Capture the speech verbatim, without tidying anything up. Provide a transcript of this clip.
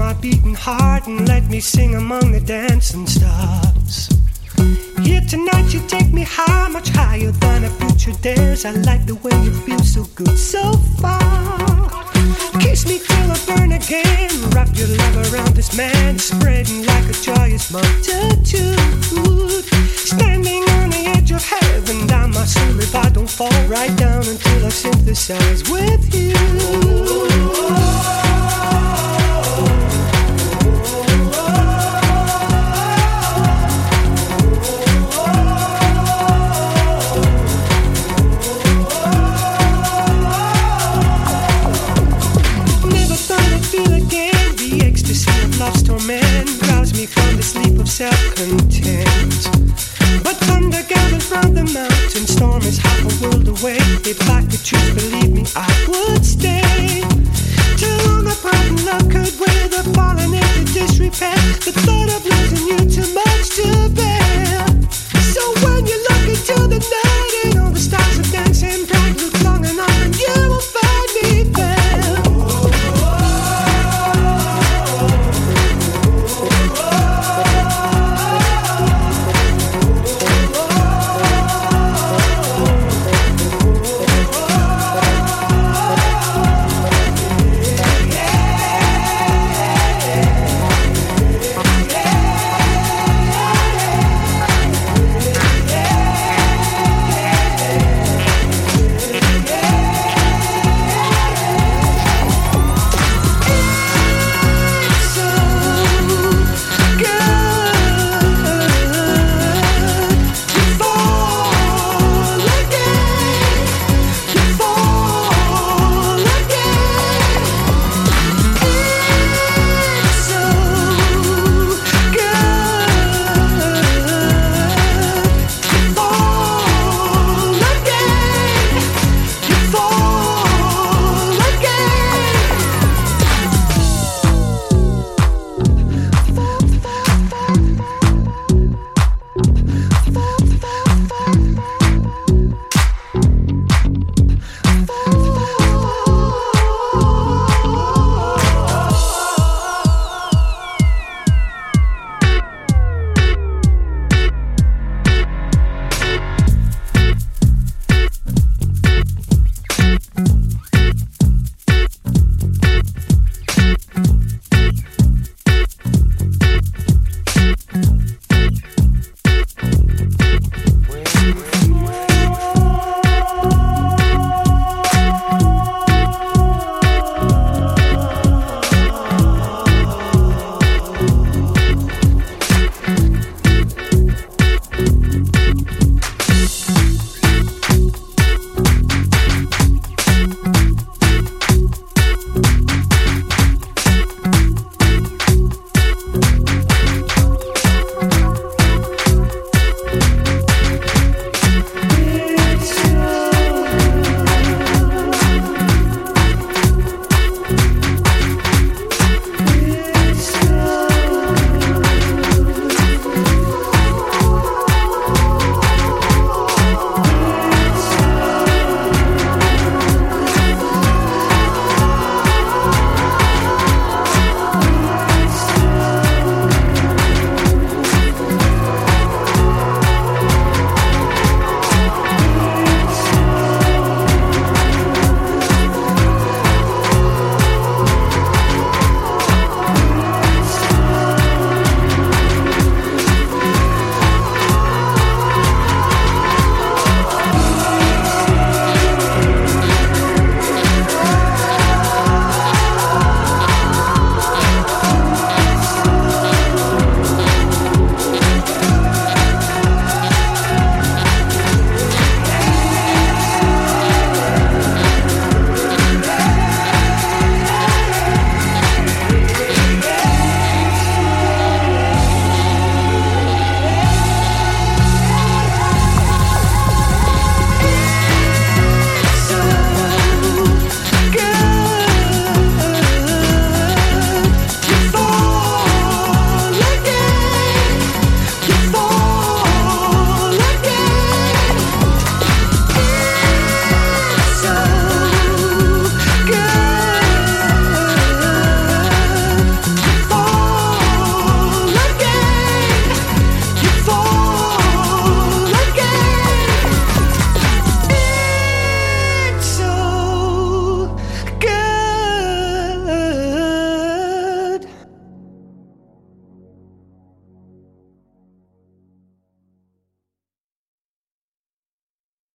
my beating heart and let me sing among the dancing stars. Here tonight you take me high, much higher than a future dares. I like the way you feel so good so far. Kiss me till I burn again. Wrap your love around this man, spreading like a joyous multitude. Standing on the edge of heaven, down my soul if I don't fall right down until I synthesize with you. Love's torment rouse me from the sleep of self-content. But thunder gathers from the mountain, storm is half a world away. If I could choose, believe me, I would stay. Too long apart and love could weather, falling into disrepair. The thought of